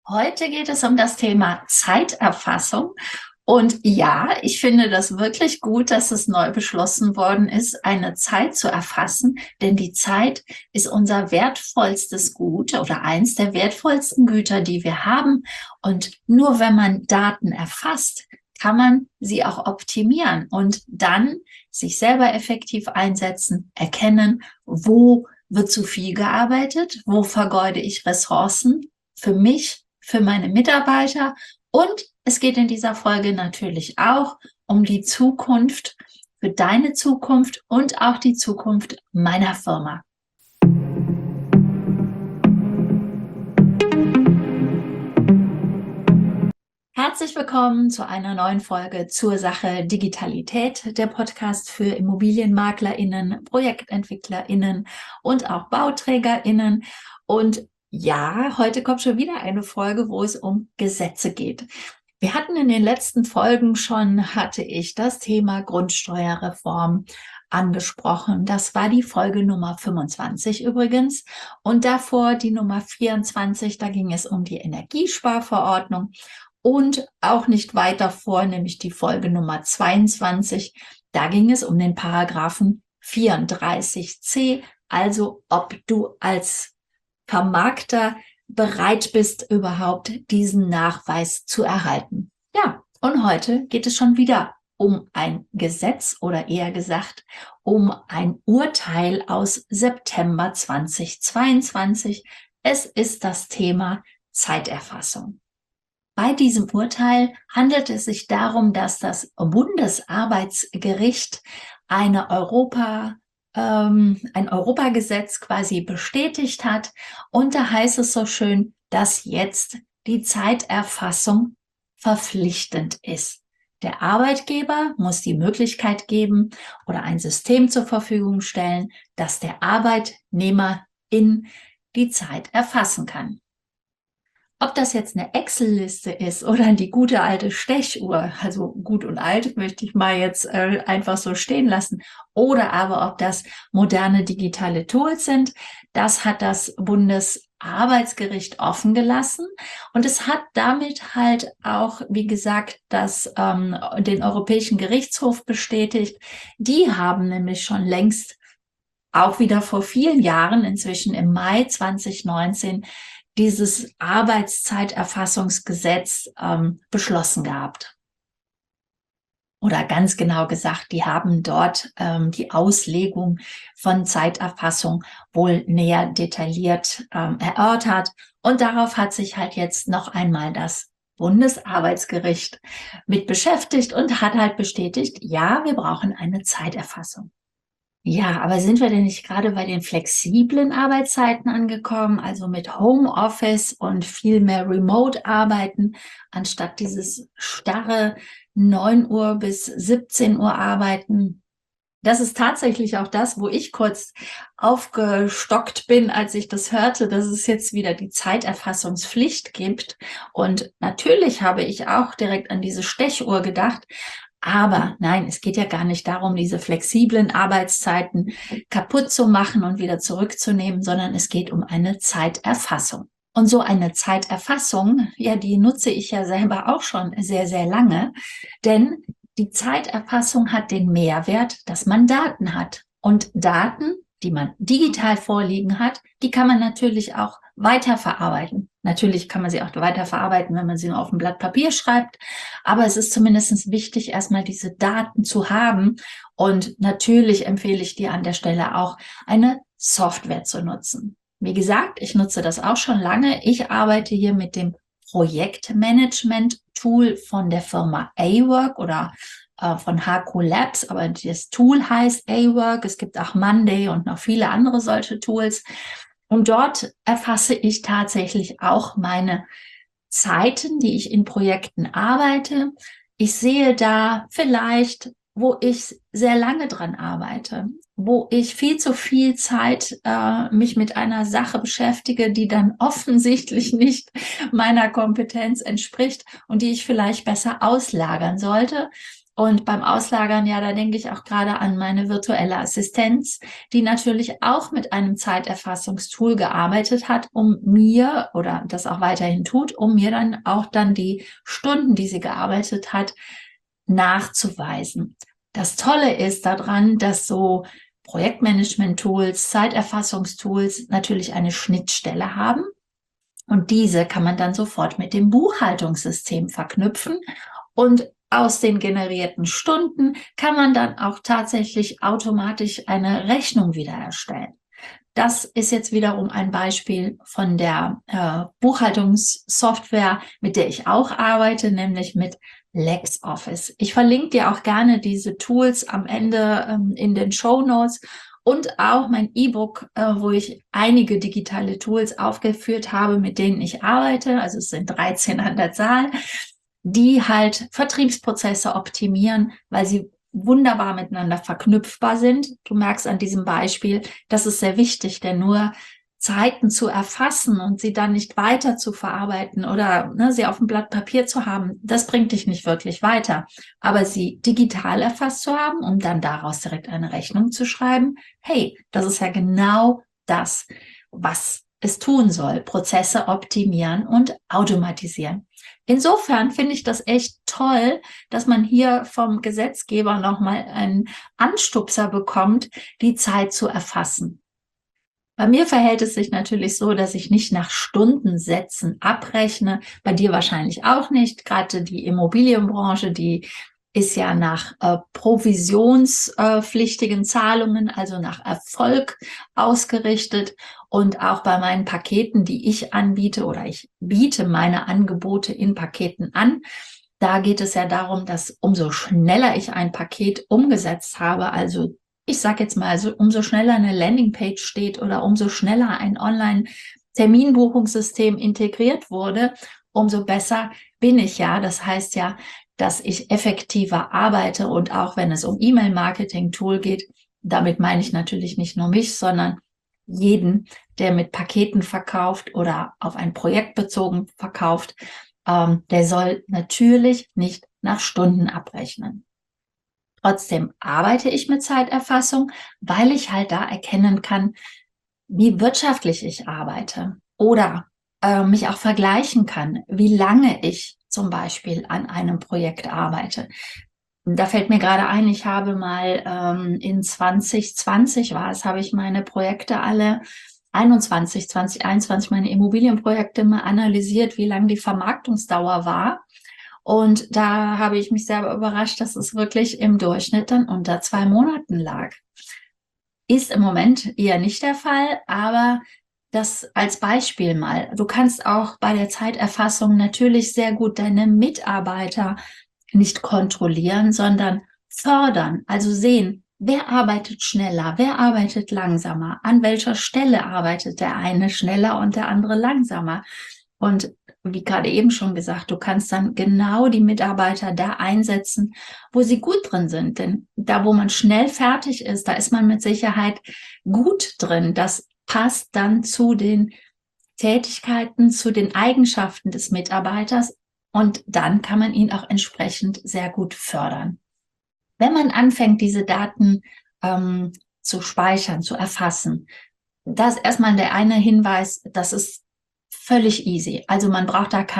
Heute geht es um das Thema Zeiterfassung. Und ja, ich finde das wirklich gut, dass es neu beschlossen worden ist, eine Zeit zu erfassen, denn die Zeit ist unser wertvollstes Gut oder eins der wertvollsten Güter, die wir haben. Und nur wenn man Daten erfasst, kann man sie auch optimieren und dann sich selber effektiv einsetzen, erkennen, wo wird zu viel gearbeitet, wo vergeude ich Ressourcen für mich, für meine Mitarbeiter. Und es geht in dieser Folge natürlich auch um die Zukunft, für deine Zukunft und auch die Zukunft meiner Firma. Herzlich willkommen zu einer neuen Folge zur Sache Digitalität, der Podcast für ImmobilienmaklerInnen, ProjektentwicklerInnen und auch BauträgerInnen. Und ja, heute kommt schon wieder eine Folge, wo es um Gesetze geht. Wir hatten in den letzten Folgen hatte ich das Thema Grundsteuerreform angesprochen. Das war die Folge Nummer 25 übrigens. Und davor die Nummer 24, da ging es um die Energiesparverordnung. Und auch nicht weiter vor, nämlich die Folge Nummer 22. Da ging es um den Paragraphen 34c, also ob du als Vermarkter bereit bist, überhaupt diesen Nachweis zu erhalten. Ja, und heute geht es schon wieder um ein Gesetz oder eher gesagt um ein Urteil aus September 2022. Es ist das Thema Zeiterfassung. Bei diesem Urteil handelt es sich darum, dass das Bundesarbeitsgericht ein Europagesetz quasi bestätigt hat. Und da heißt es so schön, dass jetzt die Zeiterfassung verpflichtend ist. Der Arbeitgeber muss die Möglichkeit geben oder ein System zur Verfügung stellen, dass der Arbeitnehmer in die Zeit erfassen kann. Ob das jetzt eine Excel-Liste ist oder die gute alte Stechuhr, also gut und alt möchte ich mal jetzt einfach so stehen lassen, oder aber ob das moderne digitale Tools sind, das hat das Bundesarbeitsgericht offen gelassen. Und es hat damit halt auch, wie gesagt, den Europäischen Gerichtshof bestätigt. Die haben nämlich schon längst, auch wieder vor vielen Jahren, inzwischen im Mai 2019, dieses Arbeitszeiterfassungsgesetz beschlossen gehabt. Oder ganz genau gesagt, die haben dort die Auslegung von Zeiterfassung wohl näher detailliert erörtert. Und darauf hat sich halt jetzt noch einmal das Bundesarbeitsgericht mit beschäftigt und hat halt bestätigt, ja, wir brauchen eine Zeiterfassung. Ja, aber sind wir denn nicht gerade bei den flexiblen Arbeitszeiten angekommen, also mit Homeoffice und viel mehr Remote-Arbeiten, anstatt dieses starre 9 Uhr bis 17 Uhr Arbeiten? Das ist tatsächlich auch das, wo ich kurz aufgestockt bin, als ich das hörte, dass es jetzt wieder die Zeiterfassungspflicht gibt. Und natürlich habe ich auch direkt an diese Stechuhr gedacht. Aber nein, es geht ja gar nicht darum, diese flexiblen Arbeitszeiten kaputt zu machen und wieder zurückzunehmen, sondern es geht um eine Zeiterfassung. Und so eine Zeiterfassung, ja, die nutze ich ja selber auch schon sehr, sehr lange, denn die Zeiterfassung hat den Mehrwert, dass man Daten hat. Und Daten, die man digital vorliegen hat, die kann man natürlich auch weiterverarbeiten. Natürlich kann man sie auch weiterverarbeiten, wenn man sie nur auf ein Blatt Papier schreibt. Aber es ist zumindest wichtig, erstmal diese Daten zu haben. Und natürlich empfehle ich dir an der Stelle auch, eine Software zu nutzen. Wie gesagt, ich nutze das auch schon lange. Ich arbeite hier mit dem Projektmanagement-Tool von der Firma A-Work oder von HQ Labs, aber das Tool heißt A-Work. Es gibt auch Monday und noch viele andere solche Tools. Und dort erfasse ich tatsächlich auch meine Zeiten, die ich in Projekten arbeite. Ich sehe da vielleicht, wo ich sehr lange dran arbeite, wo ich viel zu viel Zeit mich mit einer Sache beschäftige, die dann offensichtlich nicht meiner Kompetenz entspricht und die ich vielleicht besser auslagern sollte. Und beim Auslagern, ja, da denke ich auch gerade an meine virtuelle Assistenz, die natürlich auch mit einem Zeiterfassungstool gearbeitet hat, um mir, oder das auch weiterhin tut, um mir dann die Stunden, die sie gearbeitet hat, nachzuweisen. Das Tolle ist daran, dass so Projektmanagement-Tools, Zeiterfassungstools natürlich eine Schnittstelle haben. Und diese kann man dann sofort mit dem Buchhaltungssystem verknüpfen. Und aus den generierten Stunden kann man dann auch tatsächlich automatisch eine Rechnung wieder erstellen. Das ist jetzt wiederum ein Beispiel von der Buchhaltungssoftware, mit der ich auch arbeite, nämlich mit LexOffice. Ich verlinke dir auch gerne diese Tools am Ende in den Shownotes und auch mein E-Book, wo ich einige digitale Tools aufgeführt habe, mit denen ich arbeite. Also es sind 13 an der Zahl, die halt Vertriebsprozesse optimieren, weil sie wunderbar miteinander verknüpfbar sind. Du merkst an diesem Beispiel, das ist sehr wichtig, denn nur Zeiten zu erfassen und sie dann nicht weiter zu verarbeiten oder sie auf dem Blatt Papier zu haben, das bringt dich nicht wirklich weiter. Aber sie digital erfasst zu haben, um dann daraus direkt eine Rechnung zu schreiben, hey, das ist ja genau das, was es tun soll, Prozesse optimieren und automatisieren. Insofern finde ich das echt toll, dass man hier vom Gesetzgeber nochmal einen Anstupser bekommt, die Zeit zu erfassen. Bei mir verhält es sich natürlich so, dass ich nicht nach Stundensätzen abrechne. Bei dir wahrscheinlich auch nicht. Gerade die Immobilienbranche, die ist ja nach provisionspflichtigen Zahlungen, also nach Erfolg ausgerichtet. Und auch bei meinen Paketen, die ich anbiete, oder ich biete meine Angebote in Paketen an, da geht es ja darum, dass umso schneller ich ein Paket umgesetzt habe, also ich sage jetzt mal, also umso schneller eine Landingpage steht oder umso schneller ein Online-Terminbuchungssystem integriert wurde, umso besser bin ich ja. Das heißt ja, dass ich effektiver arbeite, und auch wenn es um E-Mail-Marketing-Tool geht, damit meine ich natürlich nicht nur mich, sondern jeden, der mit Paketen verkauft oder auf ein Projekt bezogen verkauft, der soll natürlich nicht nach Stunden abrechnen. Trotzdem arbeite ich mit Zeiterfassung, weil ich halt da erkennen kann, wie wirtschaftlich ich arbeite oder mich auch vergleichen kann, wie lange ich zum Beispiel an einem Projekt arbeite. Da fällt mir gerade ein, ich habe mal in 2020 habe ich meine Projekte alle 2021 meine Immobilienprojekte mal analysiert, wie lang die Vermarktungsdauer war. Und da habe ich mich sehr überrascht, dass es wirklich im Durchschnitt dann unter 2 Monaten lag. Ist im Moment eher nicht der Fall, aber das als Beispiel mal. Du kannst auch bei der Zeiterfassung natürlich sehr gut deine Mitarbeiter nicht kontrollieren, sondern fördern. Also sehen, wer arbeitet schneller, wer arbeitet langsamer, an welcher Stelle arbeitet der eine schneller und der andere langsamer. Und wie gerade eben schon gesagt, du kannst dann genau die Mitarbeiter da einsetzen, wo sie gut drin sind. Denn da, wo man schnell fertig ist, da ist man mit Sicherheit gut drin. Das passt dann zu den Tätigkeiten, zu den Eigenschaften des Mitarbeiters, und dann kann man ihn auch entsprechend sehr gut fördern. Wenn man anfängt, diese Daten zu speichern, zu erfassen, da ist erstmal der eine Hinweis, das ist völlig easy. Also man braucht da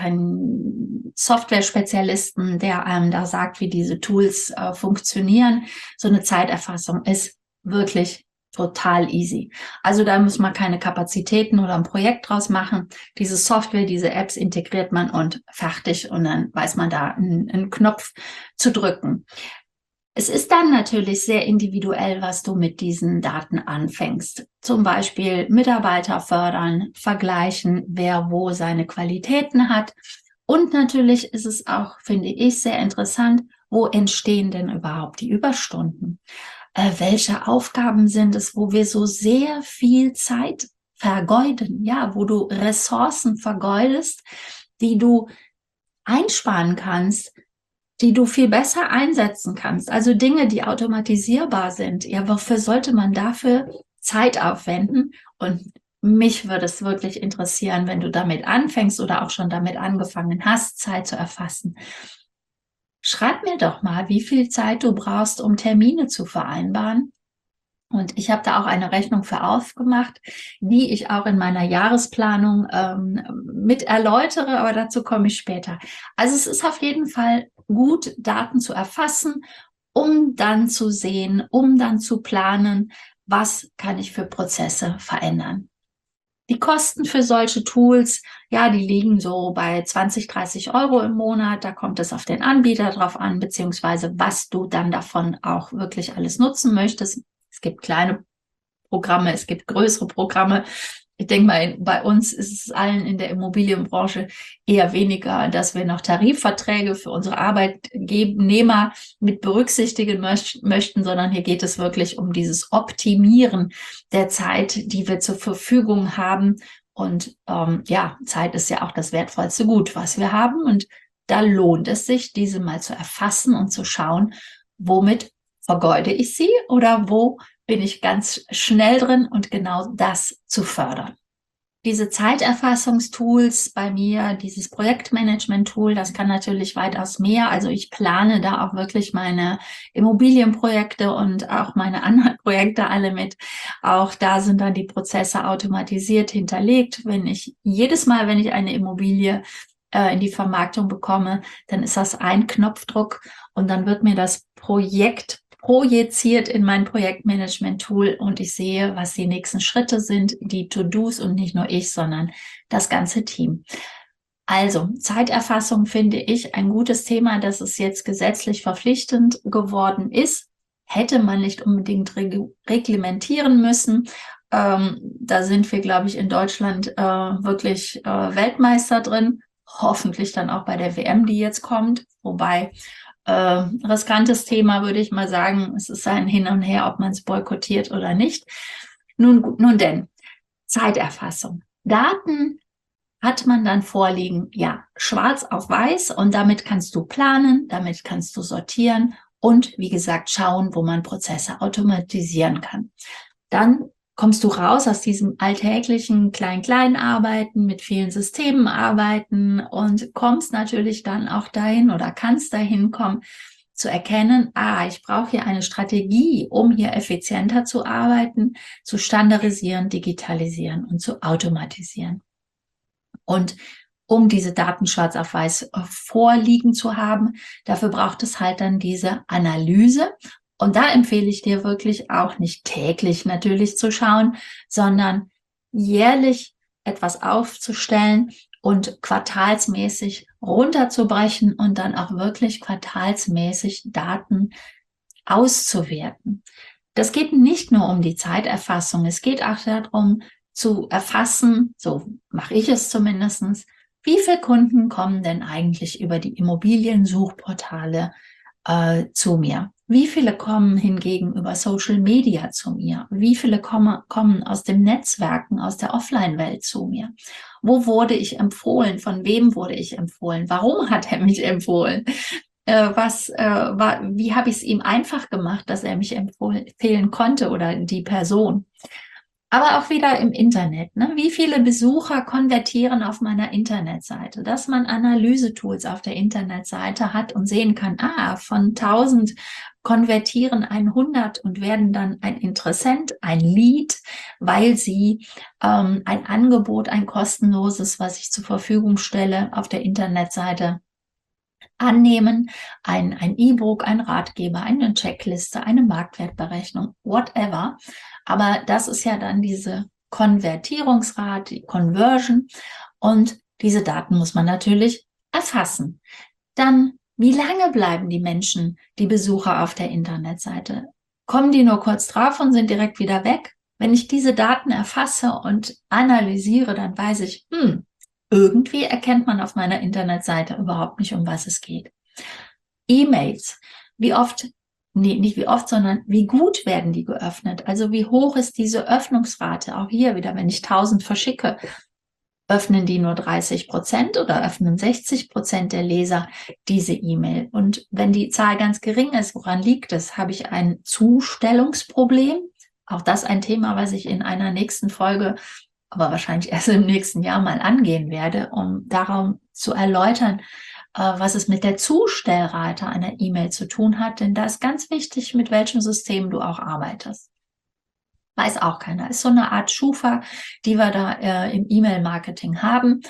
keinen Software-Spezialisten, der einem da sagt, wie diese Tools funktionieren. So eine Zeiterfassung ist wirklich total easy. Also da muss man keine Kapazitäten oder ein Projekt draus machen. Diese Software, diese Apps integriert man und fertig. Und dann weiß man da einen Knopf zu drücken. Es ist dann natürlich sehr individuell, was du mit diesen Daten anfängst. Zum Beispiel Mitarbeiter fördern, vergleichen, wer wo seine Qualitäten hat. Und natürlich ist es auch, finde ich, sehr interessant, wo entstehen denn überhaupt die Überstunden? Welche Aufgaben sind es, wo wir so sehr viel Zeit vergeuden? Ja, wo du Ressourcen vergeudest, die du einsparen kannst, die du viel besser einsetzen kannst. Also Dinge, die automatisierbar sind. Ja, wofür sollte man dafür Zeit aufwenden? Und mich würde es wirklich interessieren, wenn du damit anfängst oder auch schon damit angefangen hast, Zeit zu erfassen. schreib mir doch mal, wie viel Zeit du brauchst, um Termine zu vereinbaren. Und ich habe da auch eine Rechnung für aufgemacht, die ich auch in meiner Jahresplanung mit erläutere, aber dazu komme ich später. Also es ist auf jeden Fall gut, Daten zu erfassen, um dann zu sehen, um dann zu planen, was kann ich für Prozesse verändern. Die Kosten für solche Tools, ja, die liegen so bei 20, 30 Euro im Monat. Da kommt es auf den Anbieter drauf an, beziehungsweise was du dann davon auch wirklich alles nutzen möchtest. Es gibt kleine Programme, es gibt größere Programme. Ich denke mal, bei uns ist es allen in der Immobilienbranche eher weniger, dass wir noch Tarifverträge für unsere Arbeitnehmer mit berücksichtigen möchten, sondern hier geht es wirklich um dieses Optimieren der Zeit, die wir zur Verfügung haben. Und ja, Zeit ist ja auch das wertvollste Gut, was wir haben. Und da lohnt es sich, diese mal zu erfassen und zu schauen, womit vergeude ich sie oder wo bin ich ganz schnell drin und genau das zu fördern. Diese Zeiterfassungstools bei mir, dieses Projektmanagement-Tool, das kann natürlich weitaus mehr. Also ich plane da auch wirklich meine Immobilienprojekte und auch meine anderen Projekte alle mit. Auch da sind dann die Prozesse automatisiert hinterlegt. Jedes Mal, wenn ich eine Immobilie in die Vermarktung bekomme, dann ist das ein Knopfdruck und dann wird mir das Projekt projiziert in mein Projektmanagement-Tool und ich sehe, was die nächsten Schritte sind, die To-Dos und nicht nur ich, sondern das ganze Team. Also Zeiterfassung finde ich ein gutes Thema, dass es jetzt gesetzlich verpflichtend geworden ist. Hätte man nicht unbedingt reglementieren müssen. Da sind wir, glaube ich, in Deutschland wirklich Weltmeister drin. Hoffentlich dann auch bei der WM, die jetzt kommt. Wobei riskantes Thema, würde ich mal sagen. Es ist ein Hin und Her, ob man es boykottiert oder nicht. Nun denn, Zeiterfassung. Daten hat man dann vorliegen, ja, schwarz auf weiß und damit kannst du planen, damit kannst du sortieren und wie gesagt schauen, wo man Prozesse automatisieren kann. Dann kommst du raus aus diesem alltäglichen Klein-Klein-Arbeiten, mit vielen Systemen arbeiten und kommst natürlich dann auch dahin oder kannst dahin kommen, zu erkennen, ich brauche hier eine Strategie, um hier effizienter zu arbeiten, zu standardisieren, digitalisieren und zu automatisieren. Und um diese Daten schwarz auf weiß vorliegen zu haben, dafür braucht es halt dann diese Analyse. Und da empfehle ich dir wirklich auch nicht täglich natürlich zu schauen, sondern jährlich etwas aufzustellen und quartalsmäßig runterzubrechen und dann auch wirklich quartalsmäßig Daten auszuwerten. Das geht nicht nur um die Zeiterfassung, es geht auch darum zu erfassen, so mache ich es zumindest, wie viele Kunden kommen denn eigentlich über die Immobiliensuchportale zu mir? Wie viele kommen hingegen über Social Media zu mir? Wie viele kommen aus den Netzwerken, aus der Offline-Welt zu mir? Wo wurde ich empfohlen? Von wem wurde ich empfohlen? Warum hat er mich empfohlen? Wie habe ich es ihm einfach gemacht, dass er mich empfehlen konnte oder die Person? Aber auch wieder im Internet. Ne? Wie viele Besucher konvertieren auf meiner Internetseite? Dass man Analysetools auf der Internetseite hat und sehen kann, von 1000 konvertieren 100 und werden dann ein Interessent, ein Lead, weil sie ein Angebot, ein kostenloses, was ich zur Verfügung stelle, auf der Internetseite annehmen, ein E-Book, ein Ratgeber, eine Checkliste, eine Marktwertberechnung, whatever. Aber das ist ja dann diese Konvertierungsrate, die Conversion und diese Daten muss man natürlich erfassen. Dann, wie lange bleiben die Menschen, die Besucher auf der Internetseite? Kommen die nur kurz drauf und sind direkt wieder weg? Wenn ich diese Daten erfasse und analysiere, dann weiß ich, irgendwie erkennt man auf meiner Internetseite überhaupt nicht, um was es geht. E-Mails, nicht wie oft, sondern wie gut werden die geöffnet? Also wie hoch ist diese Öffnungsrate? Auch hier wieder, wenn ich 1000 verschicke, öffnen die nur 30% oder öffnen 60% der Leser diese E-Mail? Und wenn die Zahl ganz gering ist, woran liegt es? Habe ich ein Zustellungsproblem? Auch das ein Thema, was ich in einer nächsten Folge, aber wahrscheinlich erst im nächsten Jahr mal angehen werde, um darum zu erläutern, was es mit der Zustellrate einer E-Mail zu tun hat, denn da ist ganz wichtig, mit welchem System du auch arbeitest. Weiß auch keiner. Ist so eine Art Schufa, die wir da im E-Mail-Marketing haben.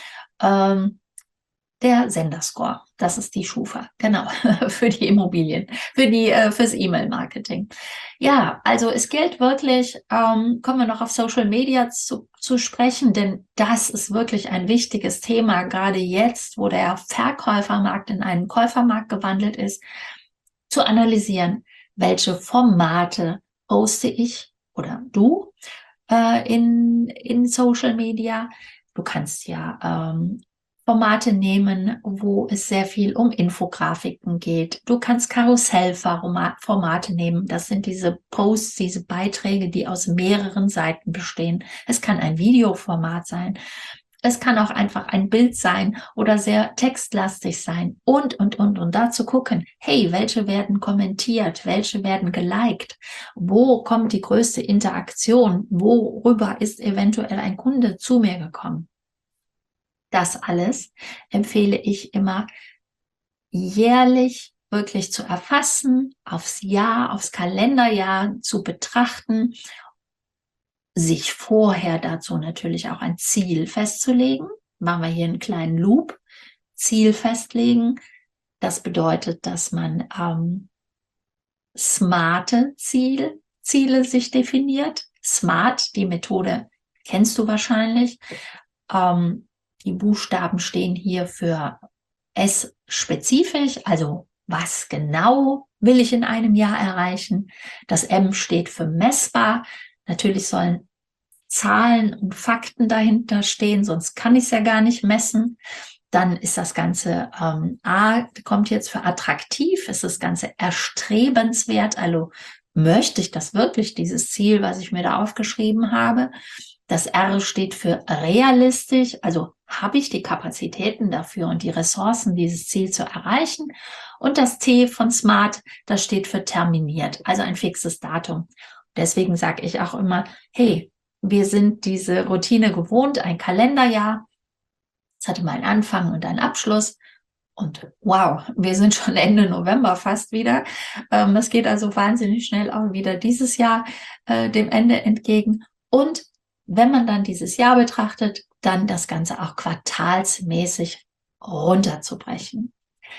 Der Senderscore, das ist die Schufa, genau, für die Immobilien, fürs E-Mail-Marketing. Ja, also es gilt wirklich, kommen wir noch auf Social Media zu sprechen, denn das ist wirklich ein wichtiges Thema, gerade jetzt, wo der Verkäufermarkt in einen Käufermarkt gewandelt ist, zu analysieren, welche Formate poste ich oder du in Social Media. Du kannst ja Formate nehmen, wo es sehr viel um Infografiken geht. Du kannst Karussellformate nehmen. Das sind diese Posts, diese Beiträge, die aus mehreren Seiten bestehen. Es kann ein Videoformat sein. Es kann auch einfach ein Bild sein oder sehr textlastig sein und dazu gucken, hey, welche werden kommentiert, welche werden geliked, wo kommt die größte Interaktion, worüber ist eventuell ein Kunde zu mir gekommen. Das alles empfehle ich immer jährlich wirklich zu erfassen, aufs Jahr, aufs Kalenderjahr zu betrachten, sich vorher dazu natürlich auch ein Ziel festzulegen. Machen wir hier einen kleinen Loop. Ziel festlegen. Das bedeutet, dass man smarte Ziele sich definiert. SMART, die Methode kennst du wahrscheinlich. Die Buchstaben stehen hier für S spezifisch, also was genau will ich in einem Jahr erreichen. Das M steht für messbar. Natürlich sollen Zahlen und Fakten dahinter stehen, sonst kann ich es ja gar nicht messen. Dann ist das Ganze A kommt jetzt für attraktiv, ist das Ganze erstrebenswert, also möchte ich das wirklich, dieses Ziel, was ich mir da aufgeschrieben habe. Das R steht für realistisch, also habe ich die Kapazitäten dafür und die Ressourcen, dieses Ziel zu erreichen. Und das T von Smart, das steht für terminiert, also ein fixes Datum. Deswegen sage ich auch immer, hey, wir sind diese Routine gewohnt, ein Kalenderjahr. Es hatte mal einen Anfang und einen Abschluss. Und wow, wir sind schon Ende November fast wieder. Das geht also wahnsinnig schnell auch wieder dieses Jahr dem Ende entgegen. Und wenn man dann dieses Jahr betrachtet, dann das Ganze auch quartalsmäßig runterzubrechen.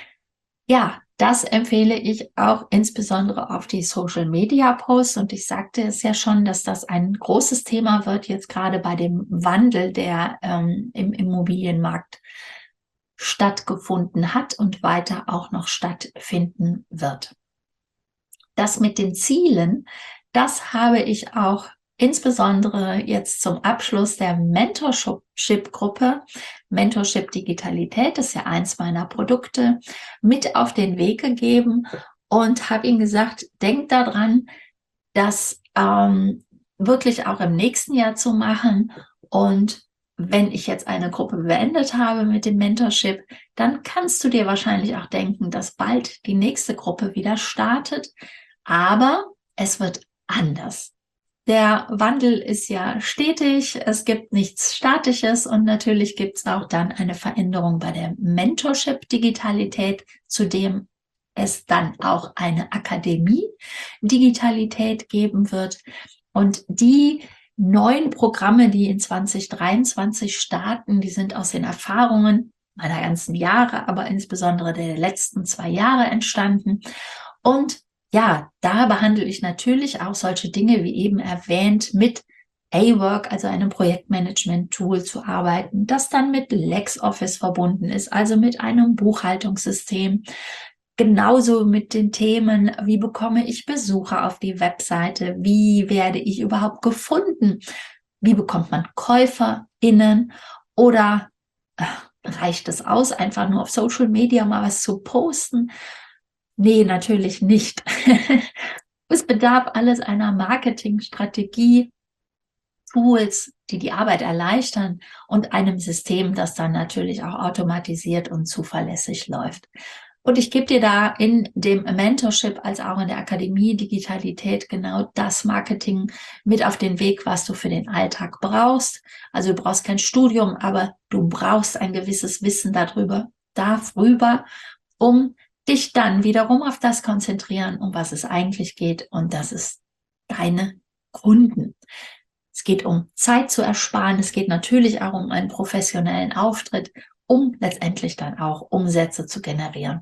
Ja, das empfehle ich auch insbesondere auf die Social-Media-Posts. Und ich sagte es ja schon, dass das ein großes Thema wird, jetzt gerade bei dem Wandel, der im Immobilienmarkt stattgefunden hat und weiter auch noch stattfinden wird. Das mit den Zielen, das habe ich auch insbesondere jetzt zum Abschluss der Mentorship-Gruppe, Mentorship Digitalität, das ist ja eins meiner Produkte, mit auf den Weg gegeben und habe ihm gesagt, denk daran, das wirklich auch im nächsten Jahr zu machen. Und wenn ich jetzt eine Gruppe beendet habe mit dem Mentorship, dann kannst du dir wahrscheinlich auch denken, dass bald die nächste Gruppe wieder startet. Aber es wird anders. Der Wandel ist ja stetig, es gibt nichts Statisches und natürlich gibt es auch dann eine Veränderung bei der Mentorship-Digitalität, zudem es dann auch eine Akademie-Digitalität geben wird. Und die neuen Programme, die in 2023 starten, die sind aus den Erfahrungen meiner ganzen Jahre, aber insbesondere der letzten 2 Jahre entstanden. Und ja, da behandle ich natürlich auch solche Dinge, wie eben erwähnt, mit A-Work, also einem Projektmanagement-Tool zu arbeiten, das dann mit LexOffice verbunden ist, also mit einem Buchhaltungssystem. Genauso mit den Themen, wie bekomme ich Besucher auf die Webseite? Wie werde ich überhaupt gefunden? Wie bekommt man KäuferInnen? Oder reicht es aus, einfach nur auf Social Media mal was zu posten? Nee, natürlich nicht. Es bedarf alles einer Marketingstrategie, Tools, die die Arbeit erleichtern und einem System, das dann natürlich auch automatisiert und zuverlässig läuft. Und ich gebe dir da in dem Mentorship als auch in der Akademie Digitalität genau das Marketing mit auf den Weg, was du für den Alltag brauchst. Also du brauchst kein Studium, aber du brauchst ein gewisses Wissen darüber, darüber, um dich dann wiederum auf das konzentrieren, um was es eigentlich geht, und das ist deine Kunden. Es geht um Zeit zu ersparen, es geht natürlich auch um einen professionellen Auftritt, um letztendlich dann auch Umsätze zu generieren.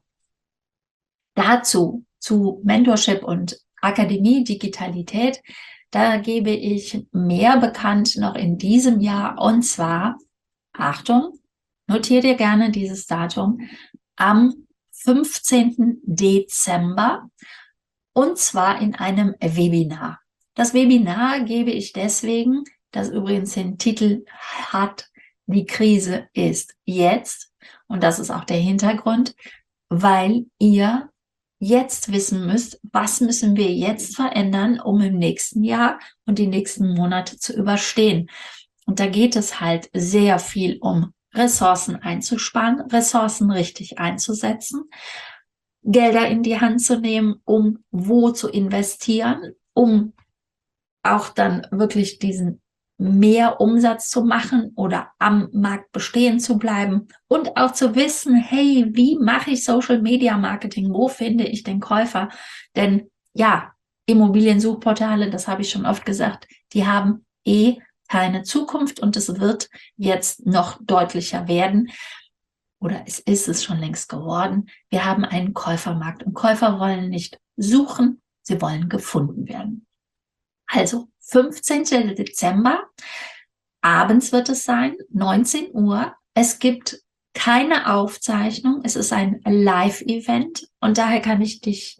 Dazu, zu Mentorship und Akademie Digitalität, da gebe ich mehr bekannt noch in diesem Jahr, und zwar, Achtung, notiert dir gerne dieses Datum, am 15. Dezember, und zwar in einem Webinar. Das Webinar gebe ich deswegen, das übrigens den Titel hat, die Krise ist jetzt, und das ist auch der Hintergrund, weil ihr jetzt wissen müsst, was müssen wir jetzt verändern, um im nächsten Jahr und die nächsten Monate zu überstehen. Und da geht es halt sehr viel um Ressourcen einzusparen, Ressourcen richtig einzusetzen, Gelder in die Hand zu nehmen, um wo zu investieren, um auch dann wirklich diesen mehr Umsatz zu machen oder am Markt bestehen zu bleiben und auch zu wissen, hey, wie mache ich Social Media Marketing? Wo finde ich den Käufer? Denn ja, Immobiliensuchportale, das habe ich schon oft gesagt, die haben keine Zukunft, und es wird jetzt noch deutlicher werden. Oder es ist es schon längst geworden. Wir haben einen Käufermarkt, und Käufer wollen nicht suchen, sie wollen gefunden werden. Also 15. Dezember, abends wird es sein, 19 Uhr. Es gibt keine Aufzeichnung, es ist ein Live-Event, und daher kann ich dich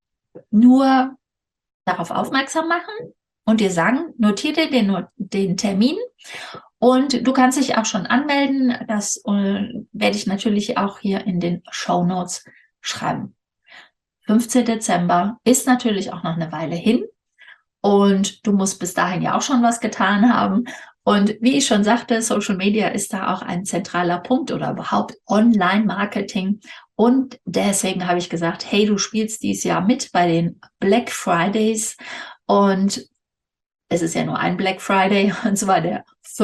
nur darauf aufmerksam machen und dir sagen, notiere dir den Termin, und du kannst dich auch schon anmelden. Das werde ich natürlich auch hier in den Shownotes schreiben. 15. Dezember ist natürlich auch noch eine Weile hin. Und du musst bis dahin ja auch schon was getan haben. Und wie ich schon sagte, Social Media ist da auch ein zentraler Punkt, oder überhaupt Online-Marketing. Und deswegen habe ich gesagt, hey, du spielst dieses Jahr mit bei den Black Fridays. Und es ist ja nur ein Black Friday, und zwar der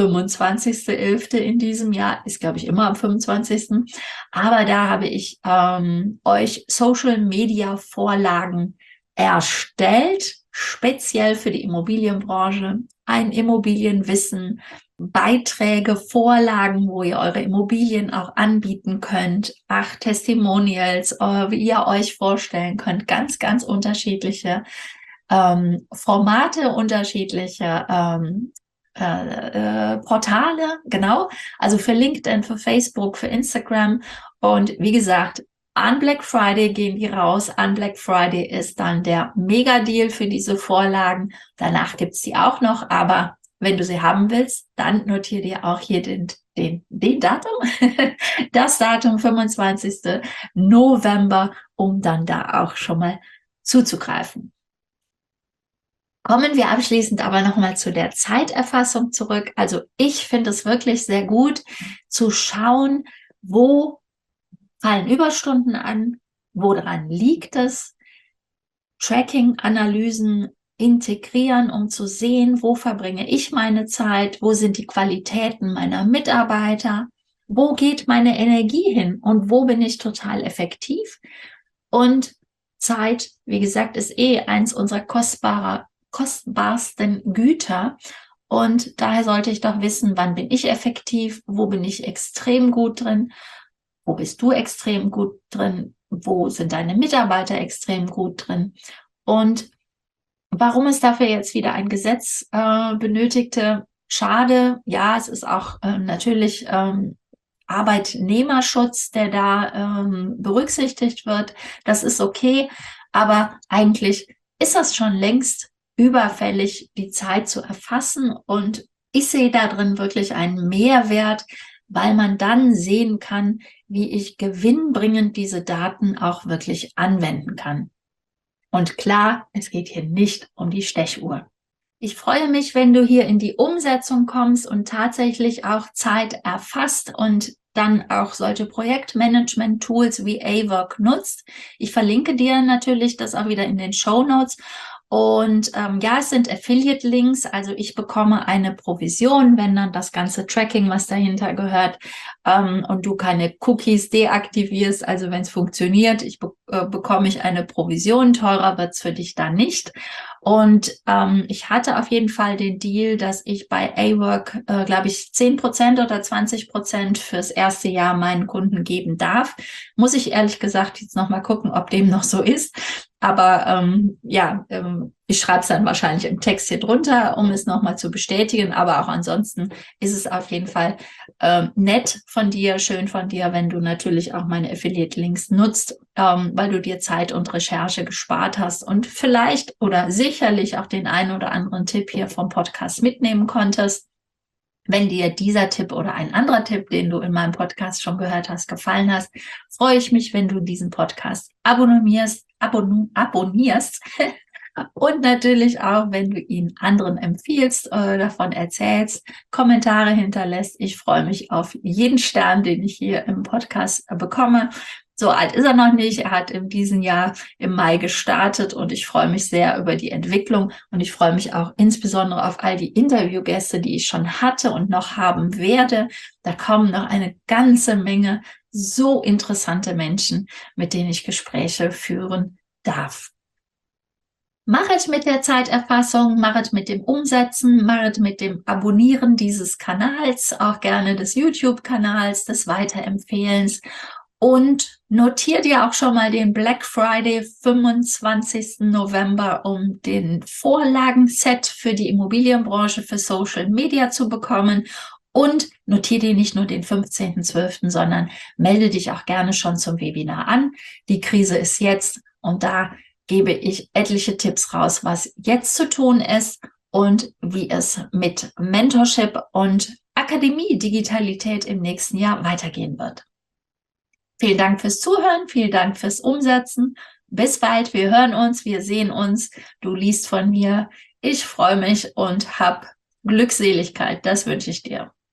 25.11. in diesem Jahr, ist, glaube ich, immer am 25. Aber da habe ich euch Social Media Vorlagen erstellt, speziell für die Immobilienbranche, ein Immobilienwissen, Beiträge, Vorlagen, wo ihr eure Immobilien auch anbieten könnt, 8 Testimonials, wie ihr euch vorstellen könnt, ganz, ganz unterschiedliche Formate, unterschiedliche Portale, genau, also für LinkedIn, für Facebook, für Instagram. Und wie gesagt, an Black Friday gehen die raus. An Black Friday ist dann der Mega-Deal für diese Vorlagen. Danach gibt's die auch noch, aber wenn du sie haben willst, dann notiere dir auch hier den Datum, das Datum 25. November, um dann da auch schon mal zuzugreifen. Kommen wir abschließend aber nochmal zu der Zeiterfassung zurück. Also ich finde es wirklich sehr gut zu schauen, wo fallen Überstunden an, woran liegt es, Tracking-Analysen integrieren, um zu sehen, wo verbringe ich meine Zeit, wo sind die Qualitäten meiner Mitarbeiter, wo geht meine Energie hin und wo bin ich total effektiv. Und Zeit, wie gesagt, ist eins unserer kostbarsten Güter. Und daher sollte ich doch wissen, wann bin ich effektiv, wo bin ich extrem gut drin, wo bist du extrem gut drin, wo sind deine Mitarbeiter extrem gut drin, und warum es dafür jetzt wieder ein Gesetz benötigte. Schade, ja, es ist auch natürlich Arbeitnehmerschutz, der da berücksichtigt wird. Das ist okay, aber eigentlich ist das schon längst überfällig, die Zeit zu erfassen, und ich sehe da drin wirklich einen Mehrwert, weil man dann sehen kann, wie ich gewinnbringend diese Daten auch wirklich anwenden kann. Und klar, es geht hier nicht um die Stechuhr. Ich freue mich, wenn du hier in die Umsetzung kommst und tatsächlich auch Zeit erfasst und dann auch solche Projektmanagement-Tools wie Awork nutzt. Ich verlinke dir natürlich das auch wieder in den Shownotes. Und ja, es sind Affiliate-Links, also ich bekomme eine Provision, wenn dann das ganze Tracking, was dahinter gehört, und du keine Cookies deaktivierst, also wenn es funktioniert, bekomme ich eine Provision, teurer wird es für dich dann nicht. Und ich hatte auf jeden Fall den Deal, dass ich bei A-Work, glaube ich, 10% oder 20% fürs erste Jahr meinen Kunden geben darf. Muss ich ehrlich gesagt jetzt nochmal gucken, ob dem noch so ist. Aber ich schreibe es dann wahrscheinlich im Text hier drunter, um es nochmal zu bestätigen. Aber auch ansonsten ist es auf jeden Fall nett von dir, schön von dir, wenn du natürlich auch meine Affiliate-Links nutzt, weil du dir Zeit und Recherche gespart hast und vielleicht oder sicherlich auch den einen oder anderen Tipp hier vom Podcast mitnehmen konntest. Wenn dir dieser Tipp oder ein anderer Tipp, den du in meinem Podcast schon gehört hast, gefallen hast, freue ich mich, wenn du diesen Podcast abonnierst und natürlich auch, wenn du ihn anderen empfiehlst, davon erzählst, Kommentare hinterlässt. Ich freue mich auf jeden Stern, den ich hier im Podcast bekomme. So alt ist er noch nicht. Er hat in diesem Jahr im Mai gestartet und ich freue mich sehr über die Entwicklung und ich freue mich auch insbesondere auf all die Interviewgäste, die ich schon hatte und noch haben werde. Da kommen noch eine ganze Menge so interessante Menschen, mit denen ich Gespräche führen darf. Mach es mit der Zeiterfassung, mach es mit dem Umsetzen, mach es mit dem Abonnieren dieses Kanals, auch gerne des YouTube-Kanals, des Weiterempfehlens. Und notier dir auch schon mal den Black Friday, 25. November, um den Vorlagenset für die Immobilienbranche für Social Media zu bekommen. Und notier dir nicht nur den 15.12., sondern melde dich auch gerne schon zum Webinar an. Die Krise ist jetzt und da gebe ich etliche Tipps raus, was jetzt zu tun ist und wie es mit Mentorship und Akademie Digitalität im nächsten Jahr weitergehen wird. Vielen Dank fürs Zuhören, vielen Dank fürs Umsetzen. Bis bald, wir hören uns, wir sehen uns. Du liest von mir. Ich freue mich und hab Glückseligkeit. Das wünsche ich dir.